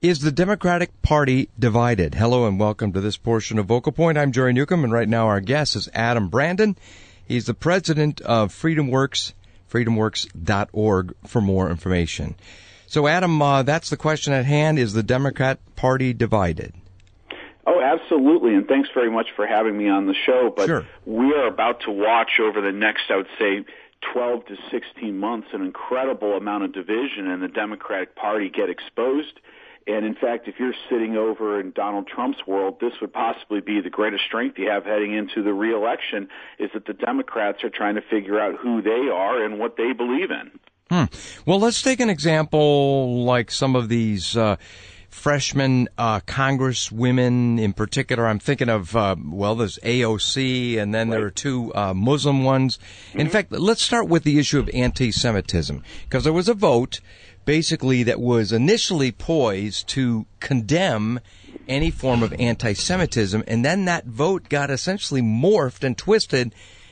Is the Democratic Party divided? Hello and welcome to this portion of Vocal Point. I'm Jerry Newcomb, and right now our guest is Adam Brandon. He's the president of FreedomWorks, freedomworks.org for more information. So, Adam, that's the question at hand. Is the Democrat Party divided? Oh, absolutely, and thanks very much for having me on the show. But Sure. We are about to watch over the next, I would say, 12 to 16 months, an incredible amount of division in the Democratic Party get exposed. And in fact, if you're sitting over in Donald Trump's world, this would possibly be the greatest strength you have heading into the re-election, is that the Democrats are trying to figure out who they are and what they believe in. Well, let's take an example like some of these freshman congresswomen in particular. I'm thinking of, there's AOC, and then there are two Muslim ones. In fact, let's start with the issue of anti-Semitism, because there was a vote basically that was initially poised to condemn any form of anti-Semitism, and then that vote got essentially morphed and twisted.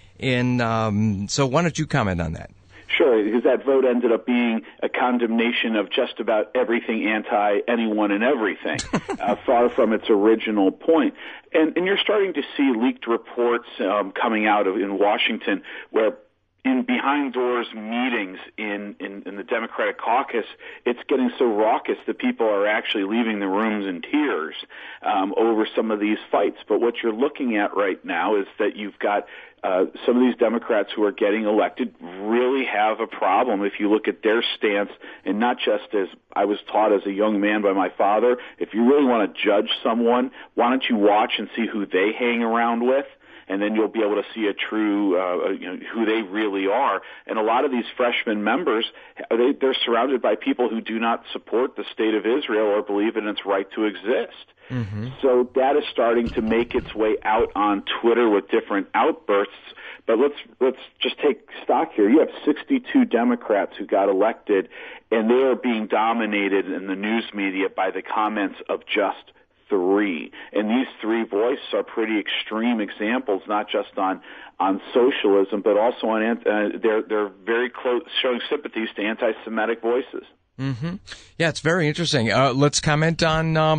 So why don't you comment on that? Sure, because that vote ended up being a condemnation of just about everything anti-anyone and everything, far from its original point. And you're starting to see leaked reports coming out in Washington where in behind-doors meetings in the Democratic caucus, it's getting so raucous that people are actually leaving the rooms in tears over some of these fights. But what you're looking at right now is that you've got some of these Democrats who are getting elected really have a problem if you look at their stance, and not just as I was taught as a young man by my father. If you really want to judge someone, why don't you watch and see who they hang around with? And then you'll be able to see a true, who they really are. And a lot of these freshman members, they're surrounded by people who do not support the state of Israel or believe in its right to exist. Mm-hmm. So that is starting to make its way out on Twitter with different outbursts. But let's just take stock here. You have 62 Democrats who got elected, and they are being dominated in the news media by the comments of just three. And these three voices are pretty extreme examples, not just on socialism, but also on they're very close, showing sympathies to anti-Semitic voices. Mm-hmm. Yeah, it's very interesting. Let's comment on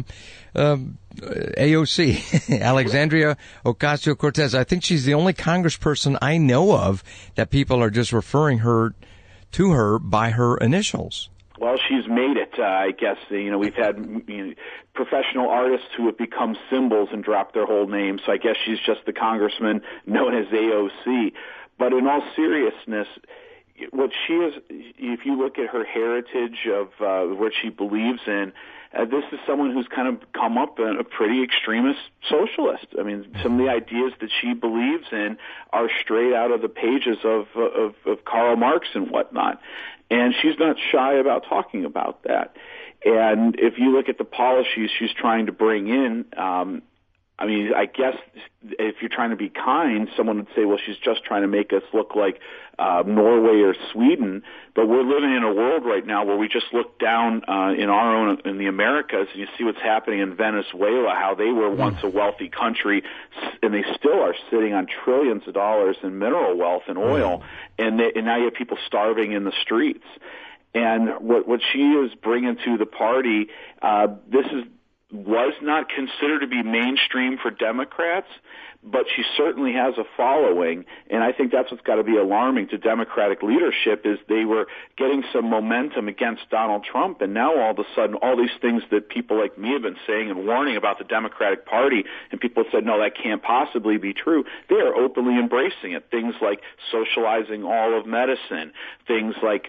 AOC, Alexandria Ocasio-Cortez. I think she's the only congressperson I know of that people are just referring to her by her initials. Well, she's made it, I guess. We've had professional artists who have become symbols and dropped their whole name, so I guess she's just the congressman known as AOC. But in all seriousness, what she is, if you look at her heritage of what she believes in, this is someone who's kind of come up a pretty extremist socialist. I mean, some of the ideas that she believes in are straight out of the pages of Karl Marx and whatnot. And she's not shy about talking about that. And if you look at the policies she's trying to bring in, I guess if you're trying to be kind, someone would say, well, she's just trying to make us look like Norway or Sweden. But we're living in a world right now where we just look down in the Americas, and you see what's happening in Venezuela, how they were once a wealthy country, and they still are sitting on trillions of dollars in mineral wealth and oil, and now you have people starving in the streets. And what she is bringing to the party, was not considered to be mainstream for Democrats, but she certainly has a following, and I think that's what's got to be alarming to Democratic leadership, is they were getting some momentum against Donald Trump, and now all of a sudden all these things that people like me have been saying and warning about the Democratic Party, and people have said, no, that can't possibly be true, they are openly embracing it. Things like socializing all of medicine, things like,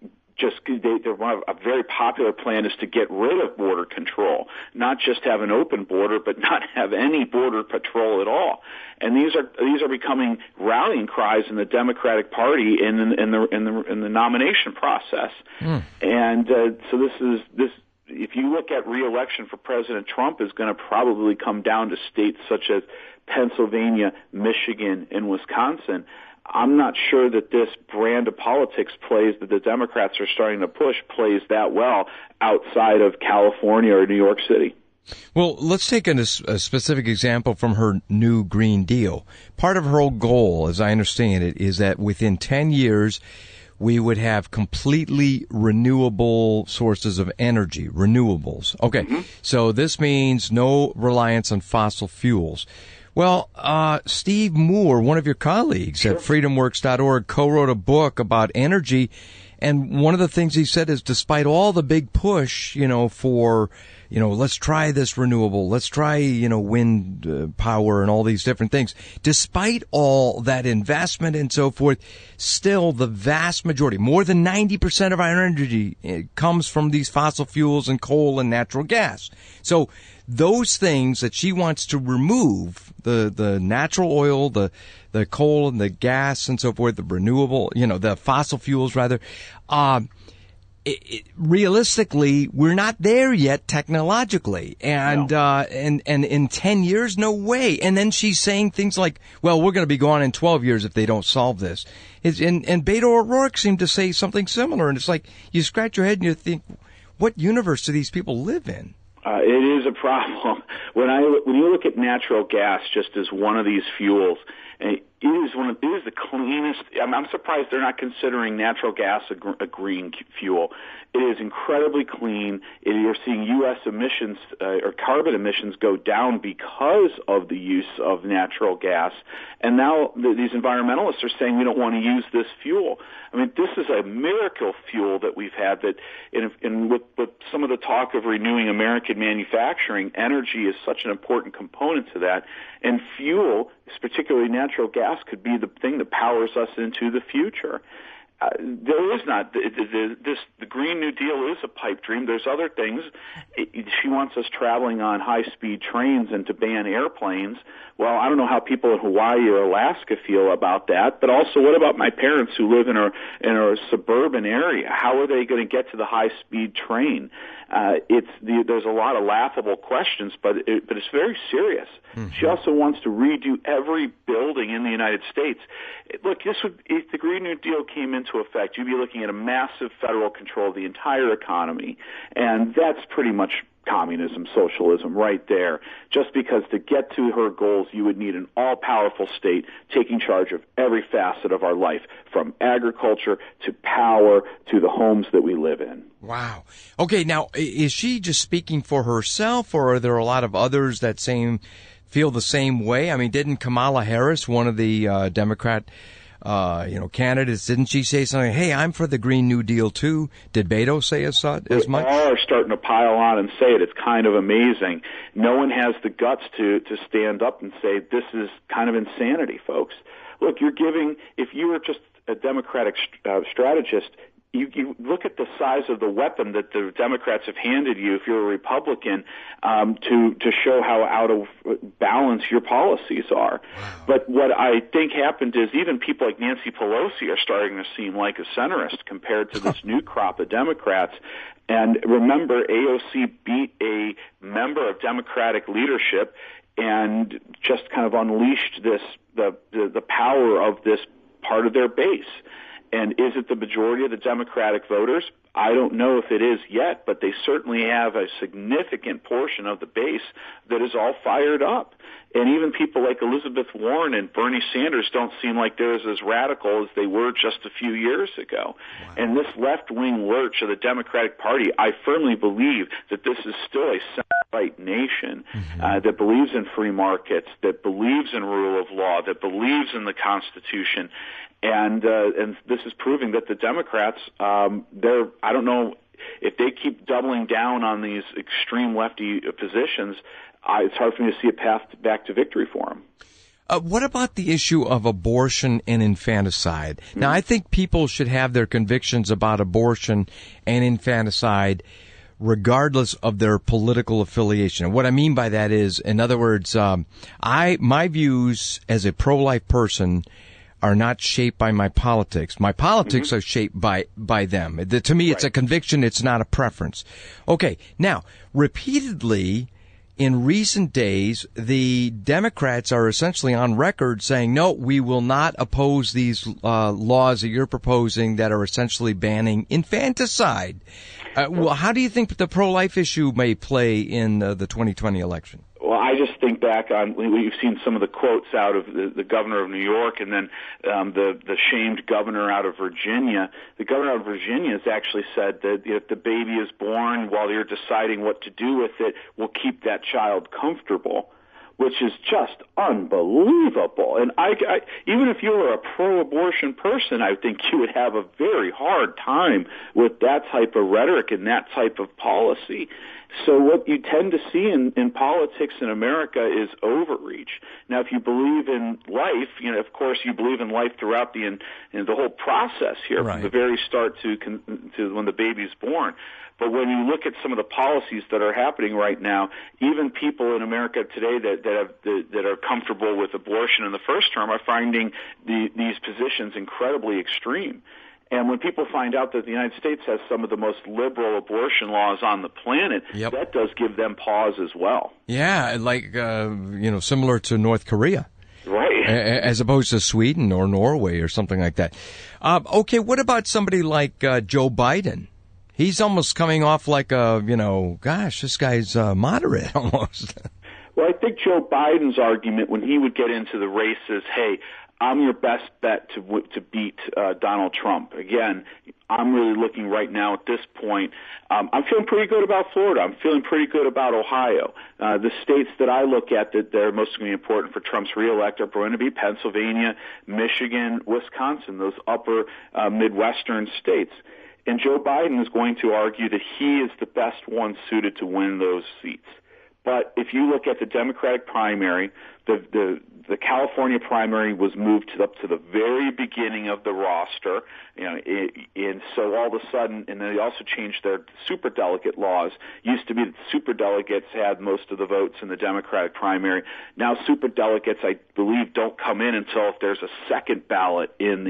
a very popular plan is to get rid of border control, not just have an open border, but not have any border patrol at all. And these are becoming rallying cries in the Democratic Party in the nomination process. And so this. If you look at re-election for President Trump, is going to probably come down to states such as Pennsylvania, Michigan, and Wisconsin. I'm not sure that this brand of politics that the Democrats are starting to push plays that well outside of California or New York City. Well, let's take a specific example from her new Green Deal. Part of her goal, as I understand it, is that within 10 years, we would have completely renewable sources of energy, renewables. Okay, so this means no reliance on fossil fuels. Well, Steve Moore, one of your colleagues at freedomworks.org, co-wrote a book about energy, and one of the things he said is despite all the big push, for let's try this renewable, let's try, wind power and all these different things. Despite all that investment and so forth, still the vast majority, more than 90% of our energy comes from these fossil fuels and coal and natural gas. So those things that she wants to remove, the natural oil, the coal and the gas and so forth, the renewable, the fossil fuels rather, realistically, we're not there yet technologically, and in 10 years, no way. And then she's saying things like, "Well, we're going to be gone in 12 years if they don't solve this." And Beto O'Rourke seemed to say something similar, and it's like you scratch your head and you think, "What universe do these people live in?" It is a problem when you look at natural gas just as one of these fuels. It is the cleanest. I'm surprised they're not considering natural gas a green fuel. It is incredibly clean. You're seeing U.S. emissions or carbon emissions go down because of the use of natural gas. And now these environmentalists are saying we don't want to use this fuel. I mean, this is a miracle fuel that we've had that, with some of the talk of renewing American manufacturing, energy is such an important component to that. And fuel, particularly natural gas, could be the thing that powers us into the future. There is not the Green New Deal is a pipe dream. There's other things. She wants us traveling on high-speed trains and to ban airplanes. Well, I don't know how people in Hawaii or Alaska feel about that. But also, what about my parents who live in a suburban area? How are they going to get to the high-speed train? There's a lot of laughable questions, but it's very serious. Mm-hmm. She also wants to redo every building in the United States. Look, if the Green New Deal came into effect, you'd be looking at a massive federal control of the entire economy, and that's pretty much communism, socialism right there. Just because to get to her goals, you would need an all-powerful state taking charge of every facet of our life, from agriculture to power to the homes that we live in. Wow. Okay, now, is she just speaking for herself, or are there a lot of others that feel the same way? I mean, didn't Kamala Harris, one of the Democrat candidates, didn't she say something? Hey, I'm for the Green New Deal too. Did Beto say as much? They all are starting to pile on and say it. It's kind of amazing. No one has the guts to stand up and say this is kind of insanity, folks. Look, if you were just a Democratic strategist, you look at the size of the weapon that the Democrats have handed you if you're a Republican to show how out of balance your policies are. Wow. But what I think happened is even people like Nancy Pelosi are starting to seem like a centrist compared to this new crop of Democrats. And remember, AOC beat a member of Democratic leadership and just kind of unleashed the power of this part of their base. And is it the majority of the Democratic voters? I don't know if it is yet, but they certainly have a significant portion of the base that is all fired up. And even people like Elizabeth Warren and Bernie Sanders don't seem like they're as radical as they were just a few years ago. Wow. And this left-wing lurch of the Democratic Party, I firmly believe that this is still a center-right nation that believes in free markets, that believes in rule of law, that believes in the Constitution. And this is proving that the Democrats, I don't know if they keep doubling down on these extreme lefty positions. It's hard for me to see a path back to victory for them. What about the issue of abortion and infanticide? Mm-hmm. Now, I think people should have their convictions about abortion and infanticide regardless of their political affiliation. And what I mean by that is, in other words, my views as a pro-life person are not shaped by my politics. My politics are shaped by them. To me, it's a conviction. It's not a preference. Okay. Now, repeatedly in recent days, the Democrats are essentially on record saying, no, we will not oppose these laws that you're proposing that are essentially banning infanticide. Well, how do you think the pro-life issue may play in the 2020 election? Well, I just think back on we've seen some of the quotes out of the governor of New York, and then the shamed governor out of Virginia. The governor of Virginia has actually said that if the baby is born while you're deciding what to do with it, we'll keep that child comfortable, which is just unbelievable. And I even if you were a pro-abortion person, I think you would have a very hard time with that type of rhetoric and that type of policy. So what you tend to see in politics in America is overreach. Now, if you believe in life, of course, you believe in life throughout the whole process here, right, from the very start to when the baby's born. But when you look at some of the policies that are happening right now, even people in America today that are comfortable with abortion in the first term are finding these positions incredibly extreme. And when people find out that the United States has some of the most liberal abortion laws on the planet, yep, that does give them pause as well. Yeah, like, similar to North Korea. Right. As opposed to Sweden or Norway or something like that. Okay, what about somebody like Joe Biden? He's almost coming off like gosh, this guy's moderate almost. Well, I think Joe Biden's argument when he would get into the race is, hey, I'm your best bet to beat Donald Trump. Again, I'm really looking right now at this point. I'm feeling pretty good about Florida. I'm feeling pretty good about Ohio. The states that I look at that are most going to be important for Trump's reelect are going to be Pennsylvania, Michigan, Wisconsin, those upper Midwestern states. And Joe Biden is going to argue that he is the best one suited to win those seats. But if you look at the Democratic primary, the California primary was moved up to the very beginning of the roster, and so all of a sudden, and then they also changed their superdelegate laws. Used to be that superdelegates had most of the votes in the Democratic primary. Now superdelegates, I believe, don't come in until if there's a second ballot at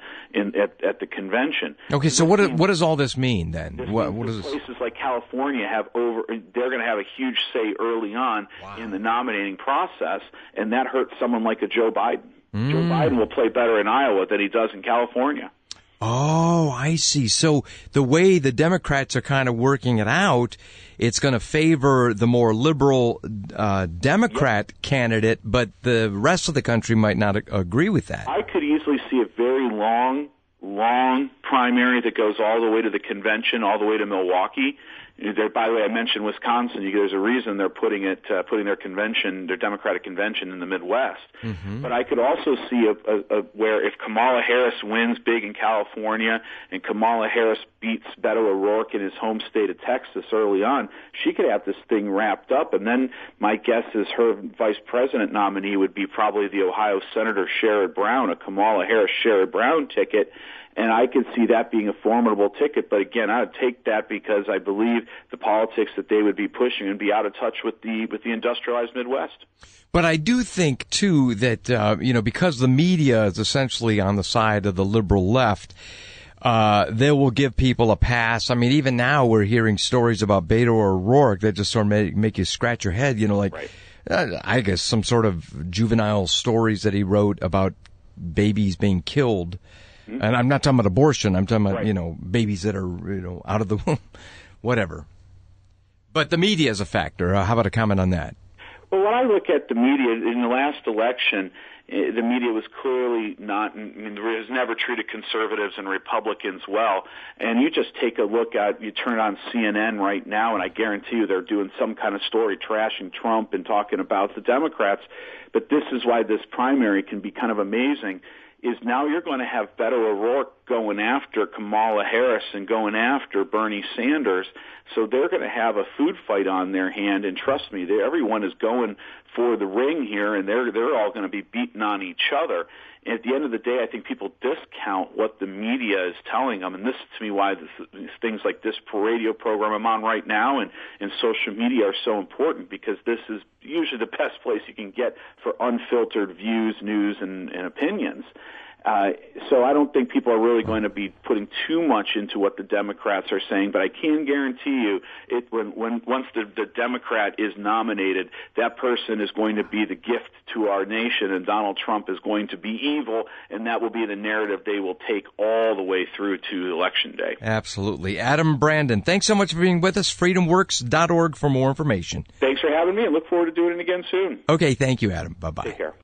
the convention. Okay, so what does all this mean then? What does places like California they're going to have a huge say early on in the nominating process, and that hurts someone like a Joe Biden. Joe Biden will play better in Iowa than he does in California. Oh, I see. So the way the Democrats are kind of working it out, it's going to favor the more liberal Democrat candidate, but the rest of the country might not agree with that. I could easily see a very long primary that goes all the way to the convention, all the way to Milwaukee. By the way, I mentioned Wisconsin. There's a reason they're putting their convention, their Democratic convention, in the Midwest. Mm-hmm. But I could also see where if Kamala Harris wins big in California and Kamala Harris beats Beto O'Rourke in his home state of Texas early on, she could have this thing wrapped up. And then my guess is her vice president nominee would be probably the Ohio Senator Sherrod Brown, a Kamala Harris Sherrod Brown ticket. And I could see that being a formidable ticket. But again, I would take that because I believe the politics that they would be pushing and be out of touch with the industrialized Midwest. But I do think, too, that, because the media is essentially on the side of the liberal left, they will give people a pass. I mean, even now we're hearing stories about Beto O'Rourke that just sort of make you scratch your head, right. I guess some sort of juvenile stories that he wrote about babies being killed. And I'm not talking about abortion. I'm talking about, babies that are, out of the womb, whatever. But the media is a factor. How about a comment on that? Well, when I look at the media, in the last election, the media was clearly not, it has never treated conservatives and Republicans well. And you just take a look you turn on CNN right now, and I guarantee you they're doing some kind of story trashing Trump and talking about the Democrats. But this is why this primary can be kind of amazing. Is now you're going to have Beto O'Rourke going after Kamala Harris and going after Bernie Sanders. So they're going to have a food fight on their hand, and trust me, everyone is going for the ring here, and they're all going to be beating on each other. And at the end of the day, I think people discount what the media is telling them, and this is to me why things like this radio program I'm on right now and social media are so important, because this is usually the best place you can get for unfiltered views, news, and opinions. So I don't think people are really going to be putting too much into what the Democrats are saying, but I can guarantee you, once the Democrat is nominated, that person is going to be the gift to our nation, and Donald Trump is going to be evil, and that will be the narrative they will take all the way through to Election Day. Absolutely. Adam Brandon, thanks so much for being with us. FreedomWorks.org for more information. Thanks Thanks for having me, and look forward to doing it again soon. Okay, thank you, Adam. Bye-bye. Take care.